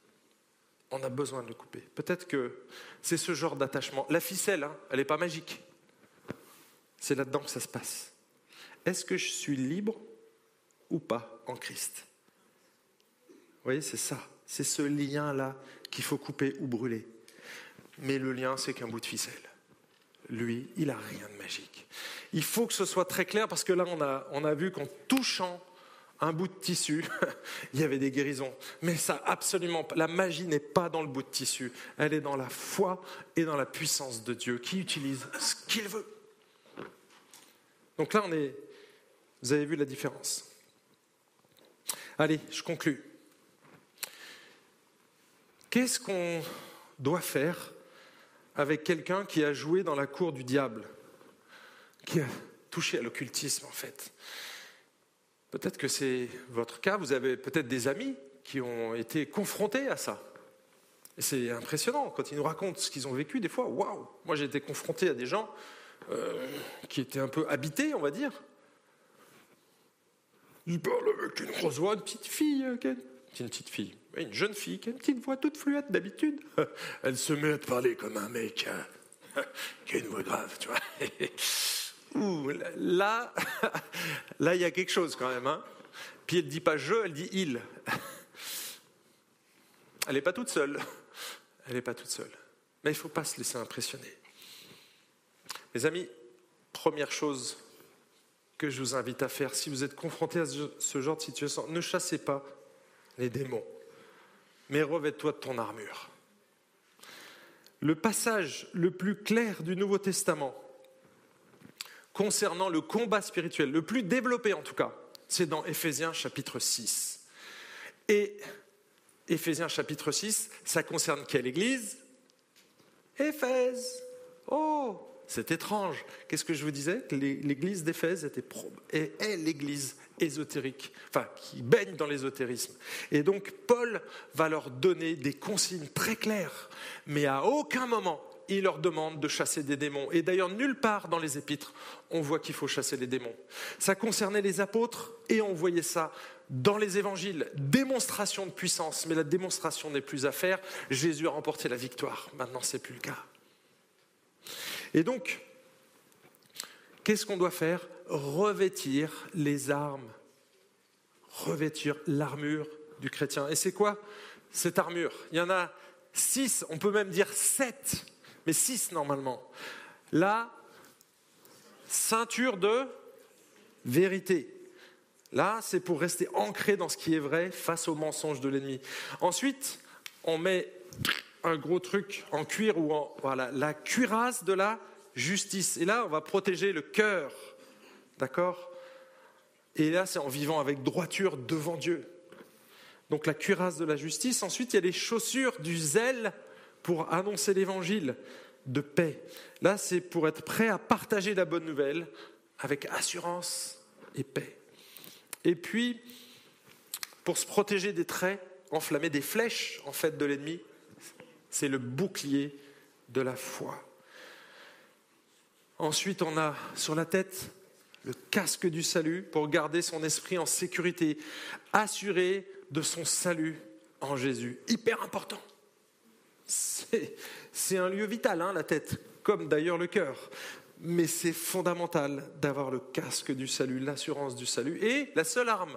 On a besoin de le couper. Peut-être que c'est ce genre d'attachement. La ficelle, hein, elle n'est pas magique. C'est là-dedans que ça se passe. Est-ce que je suis libre ou pas en Christ ? Vous voyez, c'est ça. C'est ce lien-là qu'il faut couper ou brûler. Mais le lien, c'est qu'un bout de ficelle. Lui, il n'a rien de magique. Il faut que ce soit très clair parce que là, on a vu qu'en touchant un bout de tissu, il y avait des guérisons. Mais ça, absolument pas. La magie n'est pas dans le bout de tissu. Elle est dans la foi et dans la puissance de Dieu qui utilise ce qu'il veut. Donc là, vous avez vu la différence. Allez, je conclus. Qu'est-ce qu'on doit faire avec quelqu'un qui a joué dans la cour du diable, qui a touché à l'occultisme en fait ? Peut-être que c'est votre cas, vous avez peut-être des amis qui ont été confrontés à ça. Et c'est impressionnant, quand ils nous racontent ce qu'ils ont vécu, des fois, waouh! Moi j'ai été confronté à des gens qui étaient un peu habités, on va dire. Ils parlent avec une grosse voix, une petite fille, une jeune fille qui a une petite voix toute fluette d'habitude. Elle se met à te parler comme un mec qui a une voix grave, tu vois. Ouh, là, il y a quelque chose quand même. Hein. Puis elle ne dit pas « je », elle dit « il ». Elle n'est pas toute seule. Elle n'est pas toute seule. Mais il ne faut pas se laisser impressionner. Mes amis, première chose que je vous invite à faire, si vous êtes confrontés à ce genre de situation, ne chassez pas les démons, mais revêt-toi de ton armure. Le passage le plus clair du Nouveau Testament concernant le combat spirituel, le plus développé en tout cas, C'est dans Éphésiens chapitre 6. Et Éphésiens chapitre 6, ça concerne quelle église? Éphèse. Oh, c'est étrange. Qu'est-ce que je vous disais? L'église d'Éphèse est l'église ésotérique, enfin qui baigne dans l'ésotérisme. Et donc Paul va leur donner des consignes très claires, mais à aucun moment il leur demande de chasser des démons. Et d'ailleurs, nulle part dans les épîtres, on voit qu'il faut chasser les démons. Ça concernait les apôtres et on voyait ça dans les évangiles. Démonstration de puissance, mais la démonstration n'est plus à faire. Jésus a remporté la victoire. Maintenant, ce n'est plus le cas. Et donc, qu'est-ce qu'on doit faire? Revêtir les armes. Revêtir l'armure du chrétien. Et c'est quoi cette armure? Il y en a 6, on peut même dire 7. Mais 6 normalement. La ceinture de vérité. Là, c'est pour rester ancré dans ce qui est vrai face aux mensonges de l'ennemi. Ensuite, on met un gros truc en cuir ou la cuirasse de la justice. Et là, on va protéger le cœur. D'accord? Et là, c'est en vivant avec droiture devant Dieu. Donc la cuirasse de la justice. Ensuite, il y a les chaussures du zèle pour annoncer l'évangile de paix. Là, c'est pour être prêt à partager la bonne nouvelle avec assurance et paix. Et puis, pour se protéger des traits enflammés, des flèches en fait de l'ennemi, c'est le bouclier de la foi. Ensuite, on a sur la tête le casque du salut pour garder son esprit en sécurité, assuré de son salut en Jésus. Hyper important. C'est un lieu vital, la tête, comme d'ailleurs le cœur. Mais c'est fondamental d'avoir le casque du salut, l'assurance du salut. Et la seule arme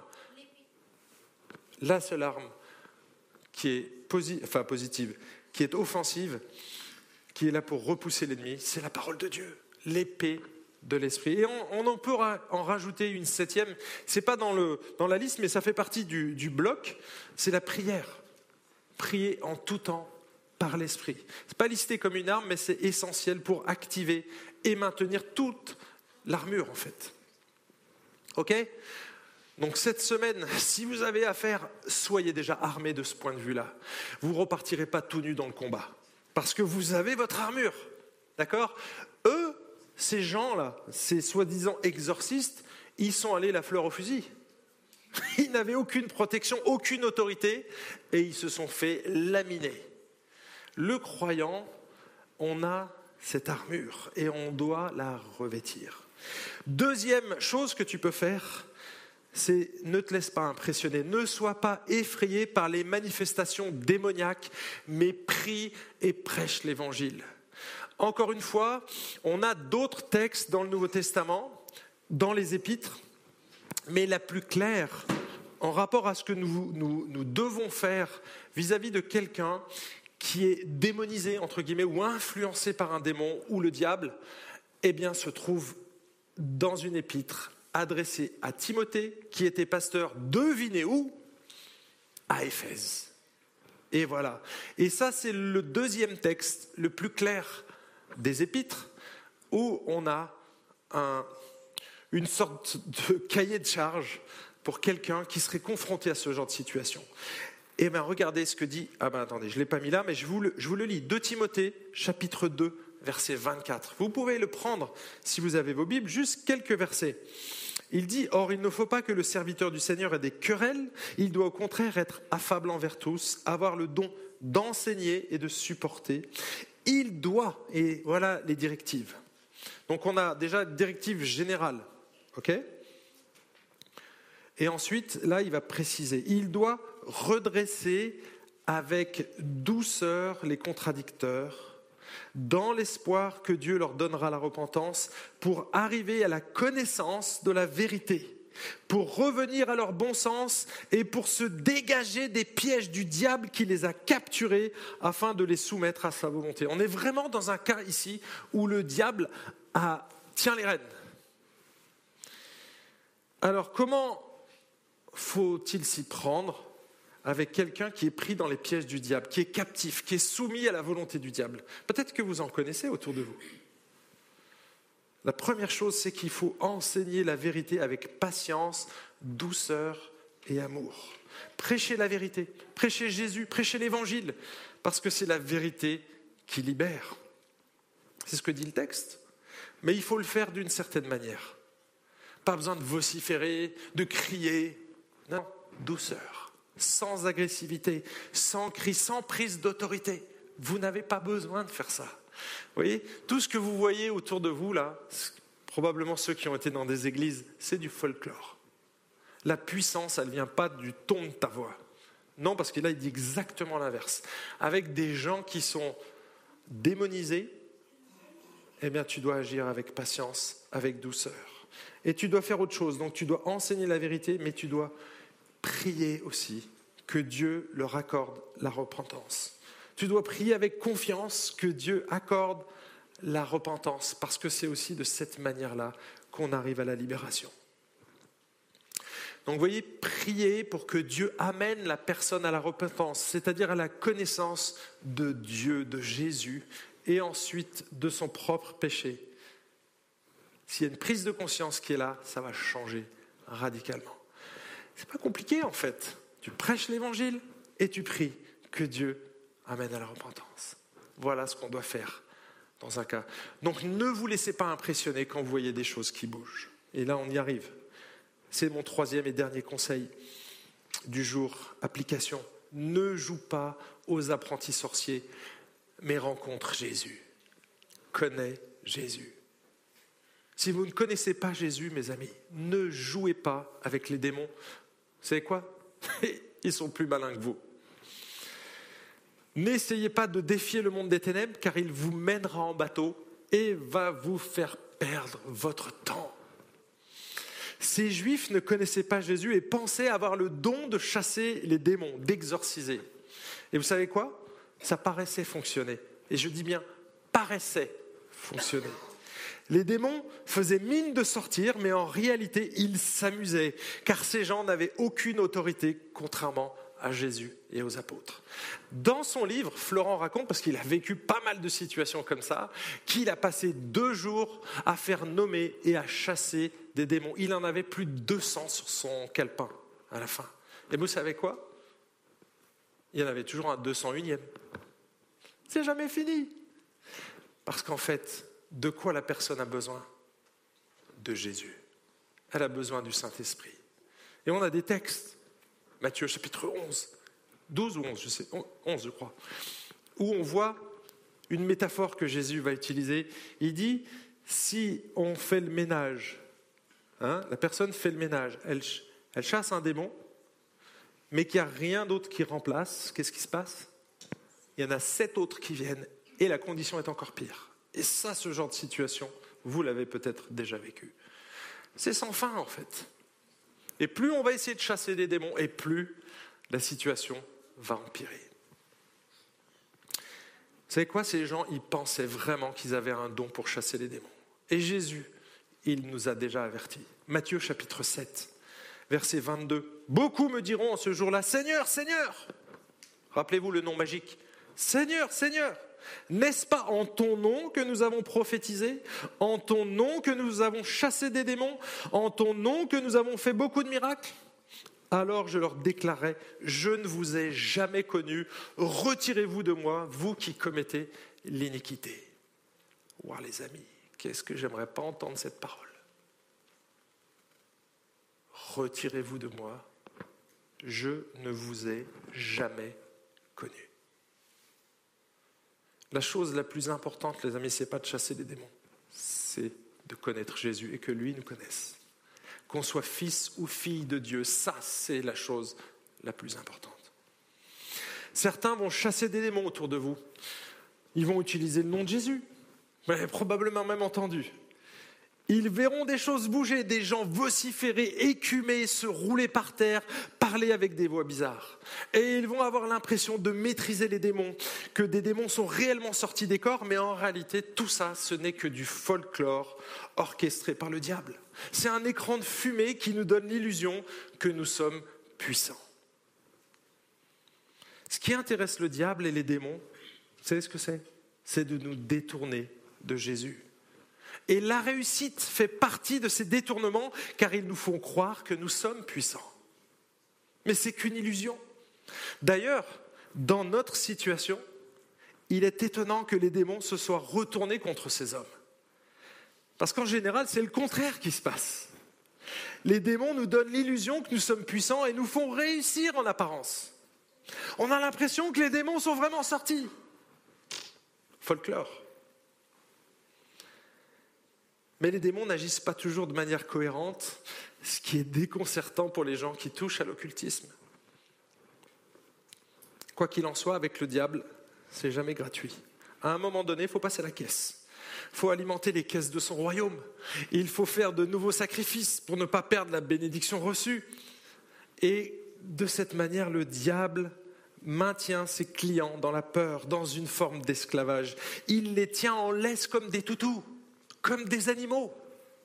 qui est positive, qui est offensive, qui est là pour repousser l'ennemi, c'est la parole de Dieu, l'épée de l'esprit. Et on en peut en rajouter une 7e. C'est pas dans la liste, mais ça fait partie du bloc. C'est la prière. Prier en tout temps par l'esprit. C'est pas listé comme une arme, mais c'est essentiel pour activer et maintenir toute l'armure en fait. Ok? Donc cette semaine, si vous avez affaire, soyez déjà armés de ce point de vue-là. Vous ne repartirez pas tout nu dans le combat, parce que vous avez votre armure. D'accord? Eux, ces gens-là, ces soi-disant exorcistes, ils sont allés la fleur au fusil. Ils n'avaient aucune protection, aucune autorité, et ils se sont fait laminer. Le croyant, on a cette armure et on doit la revêtir. Deuxième chose que tu peux faire, c'est ne te laisse pas impressionner, ne sois pas effrayé par les manifestations démoniaques, mais prie et prêche l'évangile. Encore une fois, on a d'autres textes dans le Nouveau Testament, dans les épîtres, mais la plus claire, en rapport à ce que nous devons faire vis-à-vis de quelqu'un qui est démonisé, entre guillemets, ou influencé par un démon ou le diable, eh bien, se trouve dans une épître adressée à Timothée, qui était pasteur, devinez où? À Éphèse. Et voilà. Et ça, c'est le deuxième texte, le plus clair des épîtres, où on a une sorte de cahier de charge pour quelqu'un qui serait confronté à ce genre de situation. Eh bien, regardez ce que dit... attendez, je ne l'ai pas mis là, mais je vous le lis. 2 Timothée, chapitre 2, verset 24. Vous pouvez le prendre, si vous avez vos Bibles, juste quelques versets. Il dit, « Or, il ne faut pas que le serviteur du Seigneur ait des querelles, il doit au contraire être affable envers tous, avoir le don d'enseigner et de supporter. Il doit... » Et voilà les directives. Donc, on a déjà une directive générale, ok ? Et ensuite, là, il va préciser, il doit redresser avec douceur les contradicteurs, dans l'espoir que Dieu leur donnera la repentance, pour arriver à la connaissance de la vérité, pour revenir à leur bon sens et pour se dégager des pièges du diable qui les a capturés afin de les soumettre à sa volonté. On est vraiment dans un cas ici où le diable tient les rênes. Alors, comment faut-il s'y prendre avec quelqu'un qui est pris dans les pièges du diable, qui est captif, qui est soumis à la volonté du diable? Peut-être que vous en connaissez autour de vous. La première chose, c'est qu'il faut enseigner la vérité avec patience, douceur et amour. Prêchez la vérité, prêchez Jésus, prêchez l'Évangile, parce que c'est la vérité qui libère. C'est ce que dit le texte. Mais il faut le faire d'une certaine manière. Pas besoin de vociférer, de crier. Non, douceur, sans agressivité, sans cri, sans prise d'autorité. Vous n'avez pas besoin de faire ça. Vous voyez, tout ce que vous voyez autour de vous, là, probablement ceux qui ont été dans des églises, c'est du folklore. La puissance, elle ne vient pas du ton de ta voix. Non, parce que là, il dit exactement l'inverse. Avec des gens qui sont démonisés, eh bien, tu dois agir avec patience, avec douceur. Et tu dois faire autre chose. Donc, tu dois enseigner la vérité, mais tu dois prier aussi que Dieu leur accorde la repentance. Tu dois prier avec confiance que Dieu accorde la repentance, parce que c'est aussi de cette manière-là qu'on arrive à la libération. Donc, vous voyez, prier pour que Dieu amène la personne à la repentance, c'est-à-dire à la connaissance de Dieu, de Jésus, et ensuite de son propre péché. S'il y a une prise de conscience qui est là, ça va changer radicalement. C'est pas compliqué en fait. Tu prêches l'évangile et tu pries que Dieu amène à la repentance. Voilà ce qu'on doit faire dans un cas. Donc ne vous laissez pas impressionner quand vous voyez des choses qui bougent. Et là on y arrive. C'est mon troisième et dernier conseil du jour. Application. Ne joue pas aux apprentis sorciers, mais rencontre Jésus. Connais Jésus. Si vous ne connaissez pas Jésus, mes amis, ne jouez pas avec les démons. Vous savez quoi ? Ils sont plus malins que vous. N'essayez pas de défier le monde des ténèbres, car il vous mènera en bateau et va vous faire perdre votre temps. Ces Juifs ne connaissaient pas Jésus et pensaient avoir le don de chasser les démons, d'exorciser. Et vous savez quoi ? Ça paraissait fonctionner. Et je dis bien, paraissait fonctionner. Les démons faisaient mine de sortir, mais en réalité, ils s'amusaient, car ces gens n'avaient aucune autorité, contrairement à Jésus et aux apôtres. Dans son livre, Florent raconte, parce qu'il a vécu pas mal de situations comme ça, qu'il a passé 2 jours à faire nommer et à chasser des démons. Il en avait plus de 200 sur son calepin à la fin. Et vous savez quoi ? Il y en avait toujours un 201e. C'est jamais fini. Parce qu'en fait, de quoi la personne a besoin ? De Jésus. Elle a besoin du Saint-Esprit. Et on a des textes, Matthieu chapitre 11, 12 ou 11, 11 je crois, où on voit une métaphore que Jésus va utiliser. Il dit, si on fait le ménage, la personne fait le ménage, elle chasse un démon, mais qu'il n'y a rien d'autre qui remplace, qu'est-ce qui se passe ? Il y en a 7 autres qui viennent, et la condition est encore pire. Et ça, ce genre de situation, vous l'avez peut-être déjà vécu. C'est sans fin, en fait. Et plus on va essayer de chasser des démons, et plus la situation va empirer. Vous savez quoi ? Ces gens, ils pensaient vraiment qu'ils avaient un don pour chasser les démons. Et Jésus, il nous a déjà avertis. Matthieu chapitre 7, verset 22. « Beaucoup me diront en ce jour-là, Seigneur, Seigneur !» Rappelez-vous le nom magique. « Seigneur, Seigneur !» N'est-ce pas en ton nom que nous avons prophétisé ? En ton nom que nous avons chassé des démons ? En ton nom que nous avons fait beaucoup de miracles ? Alors je leur déclarais, je ne vous ai jamais connu, retirez-vous de moi, vous qui commettez l'iniquité. Ouah les amis, qu'est-ce que j'aimerais pas entendre cette parole. Retirez-vous de moi, je ne vous ai jamais connu. La chose la plus importante, les amis, ce n'est pas de chasser des démons, c'est de connaître Jésus et que lui nous connaisse. Qu'on soit fils ou fille de Dieu, ça c'est la chose la plus importante. Certains vont chasser des démons autour de vous. Ils vont utiliser le nom de Jésus. Vous l'avez probablement même entendu. Ils verront des choses bouger, des gens vociférer, écumer, se rouler par terre, parler avec des voix bizarres. Et ils vont avoir l'impression de maîtriser les démons, que des démons sont réellement sortis des corps, mais en réalité, tout ça, ce n'est que du folklore orchestré par le diable. C'est un écran de fumée qui nous donne l'illusion que nous sommes puissants. Ce qui intéresse le diable et les démons, vous savez ce que c'est ? C'est de nous détourner de Jésus. Et la réussite fait partie de ces détournements, car ils nous font croire que nous sommes puissants. Mais c'est qu'une illusion. D'ailleurs, dans notre situation, il est étonnant que les démons se soient retournés contre ces hommes. Parce qu'en général, c'est le contraire qui se passe. Les démons nous donnent l'illusion que nous sommes puissants et nous font réussir en apparence. On a l'impression que les démons sont vraiment sortis. Folklore. Mais les démons n'agissent pas toujours de manière cohérente, ce qui est déconcertant pour les gens qui touchent à l'occultisme. Quoi qu'il en soit, avec le diable, c'est jamais gratuit. À un moment donné, il faut passer la caisse. Il faut alimenter les caisses de son royaume. Il faut faire de nouveaux sacrifices pour ne pas perdre la bénédiction reçue. Et de cette manière, le diable maintient ses clients dans la peur, dans une forme d'esclavage. Il les tient en laisse comme des toutous, comme des animaux.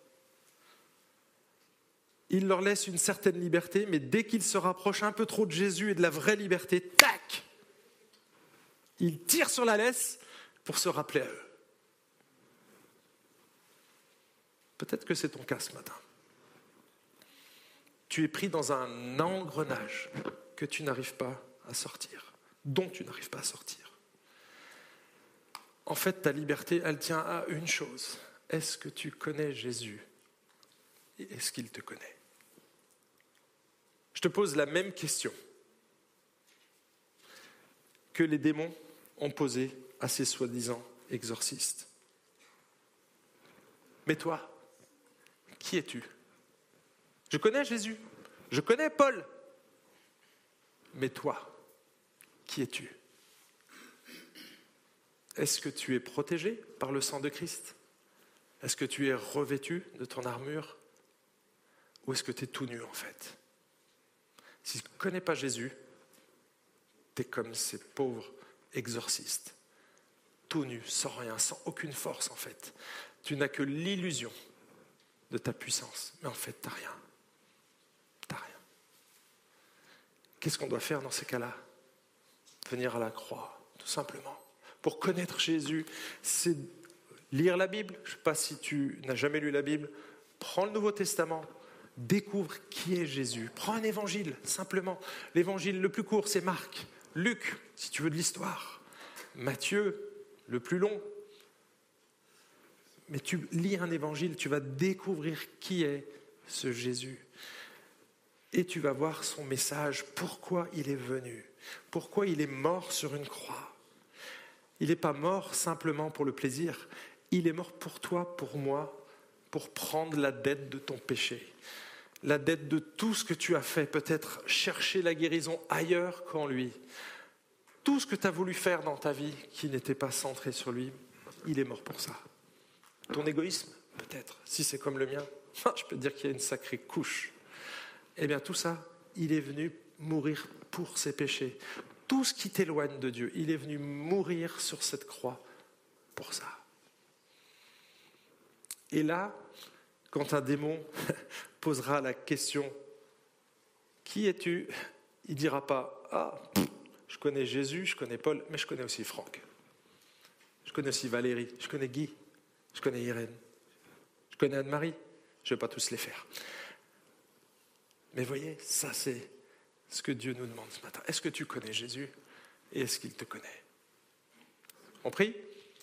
Il leur laisse une certaine liberté, mais dès qu'ils se rapprochent un peu trop de Jésus et de la vraie liberté, tac, il tire sur la laisse pour se rappeler à eux. Peut-être que c'est ton cas ce matin. Tu es pris dans un engrenage que tu n'arrives pas à sortir, dont tu n'arrives pas à sortir. En fait, ta liberté, elle tient à une chose. Est-ce que tu connais Jésus? Et est-ce qu'il te connaît? Je te pose la même question que les démons ont posée à ces soi-disant exorcistes. Mais toi, qui es-tu? Je connais Jésus, je connais Paul. Mais toi, qui es-tu? Est-ce que tu es protégé par le sang de Christ? Est-ce que tu es revêtu de ton armure? Ou est-ce que tu es tout nu en fait? Si tu ne connais pas Jésus, tu es comme ces pauvres exorcistes, tout nu, sans rien, sans aucune force en fait. Tu n'as que l'illusion de ta puissance, mais en fait, tu n'as rien. Tu n'as rien. Qu'est-ce qu'on doit faire dans ces cas-là? Venir à la croix, tout simplement. Pour connaître Jésus, c'est lire la Bible. Je ne sais pas si tu n'as jamais lu la Bible. Prends le Nouveau Testament, découvre qui est Jésus. Prends un évangile, simplement. L'évangile le plus court, c'est Marc. Luc, si tu veux de l'histoire. Matthieu, le plus long. Mais tu lis un évangile, tu vas découvrir qui est ce Jésus. Et tu vas voir son message, pourquoi il est venu, pourquoi il est mort sur une croix. Il n'est pas mort simplement pour le plaisir, il est mort pour toi, pour moi, pour prendre la dette de ton péché, la dette de tout ce que tu as fait, peut-être chercher la guérison ailleurs qu'en lui. Tout ce que tu as voulu faire dans ta vie qui n'était pas centré sur lui, il est mort pour ça. Ton égoïsme, peut-être, si c'est comme le mien, je peux te dire qu'il y a une sacrée couche. Eh bien, tout ça, il est venu mourir pour ses péchés. Tout ce qui t'éloigne de Dieu, il est venu mourir sur cette croix pour ça. Et là, quand un démon posera la question « Qui es-tu ?» il ne dira pas « Ah, je connais Jésus, je connais Paul, mais je connais aussi Franck. Je connais aussi Valérie, je connais Guy. Je connais Irène, je connais Anne-Marie, je ne vais pas tous les faire. Mais voyez, ça c'est ce que Dieu nous demande ce matin. Est-ce que tu connais Jésus et est-ce qu'il te connaît? On prie ?